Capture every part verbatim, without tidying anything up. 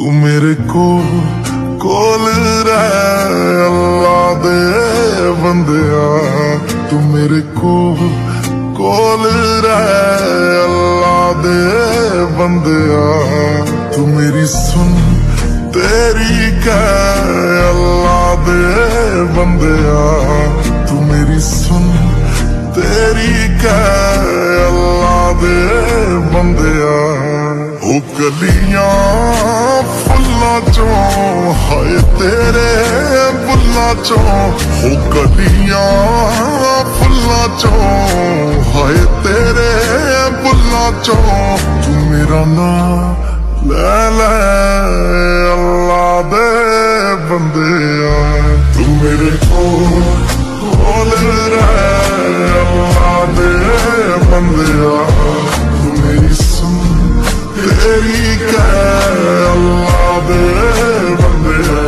तू मेरे को कोल रह अल्लाह दे बंदिया, तू मेरे को कोल रह अल्लाह दे बंदिया। तू मेरी सुन तेरी कह अल्लाह दे बंदिया, तू मेरी सुन तेरी कह अल्लाह दे बंदिया। ओ कलियां फुल्लां चों हाय तेरे बुल्लां चों, ओ कलियां फुल्लां चों हाय तेरे बुल्लां चों। तू मेरा नाम ले ले अल्लाह दे बंदिया, तू मेरे कोल रह अल्लाह दे बंदिया। तू मेरी सुन तेरी कह अल्लाह दे बंदिया।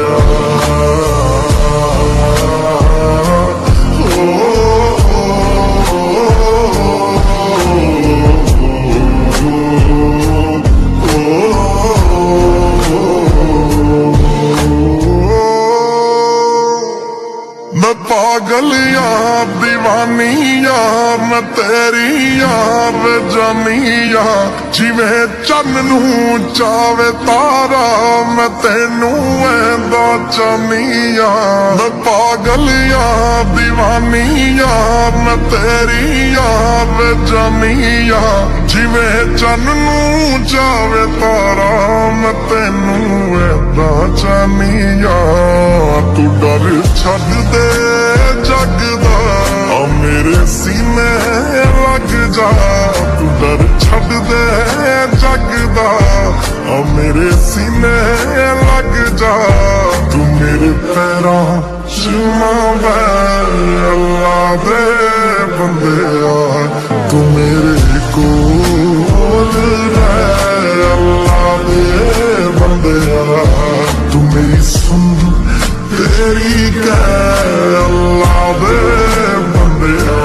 मैं पागल यार दीवानी यार मैं तेरी यार जानी यार, जिवें चन्न नू चावे तारा मैं तेनू ऐंदा चाहनी यार। मैं पागल यार दीवानी यार मैं तेरी यार जानी यार, जिवें चन्न नू चावे तारा मैं तेनू ऐंदा चाहनी यार। तू डर छड्ड दे जगदा आ मेरे सीने लग जा, तू डर छड्ड दे जगदा आ मेरे सीने लग जा। तू मेरे पैरां च अल्लाह दे बंदिया, तू मेरे कोल रह अल्लाह दे बंदिया। तू मेरी सुन तेरी कह अल्लाह दे बंदिया।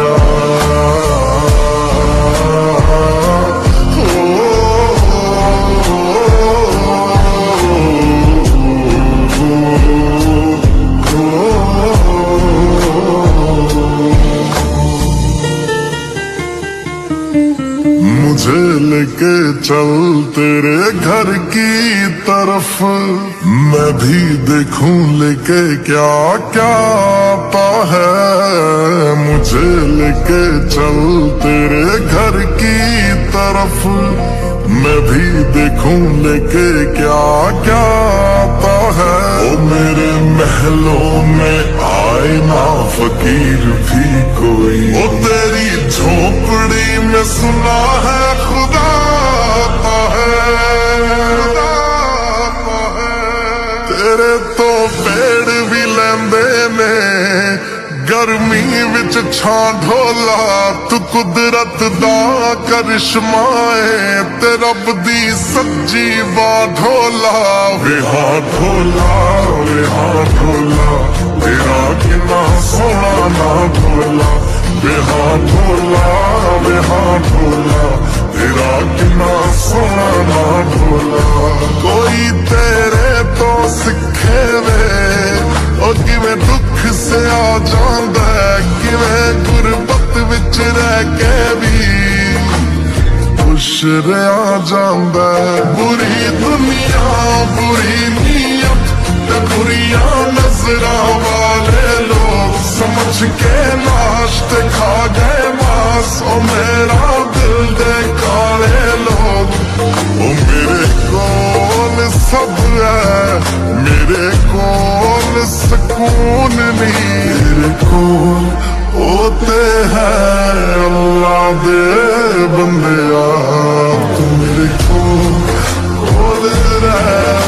मुझे लेके चल तेरे घर की तरफ, मैं भी देखूं लेके क्या क्या आता है। मुझे लेके चल तेरे घर की तरफ, मैं भी देखूं लेके क्या क्या आता है। ओ मेरे महलों में आए ना फकीर भी कोई, ओ तेरी झोपड़ी में सुना है खुदा आता है। तेरे तो पेड़ भी लेंदे ने गर्मी विच छां ढोला, तू कुदरत दा करिश्मा है ते रब दी सच्ची बां ढोला। वे हां ढोला वे हां ढोला तेरा किन्ना सोहना ना ढोला। वे हां ढोला वे हां ढोला तेरा किन्ना सोहना ना ढोला। कोई तेरे तो सिखे वे ओ किवें दुख से आ जांदा है, किवें गुरबत विच रह के भी खुश रहा जांदा है। बुरी दुनिया बुरी नीयत ते बुरियां नजरां वाले लोग समझ के नाश्ते खा गए मास, ओ मेरा दिल दे काले लोग। ओ मेरे कोल सब है मेरे कोल सुकून नहीं, मेरे कोल होते हैं अल्लाह दे बंदिया। तू मेरे कोल रह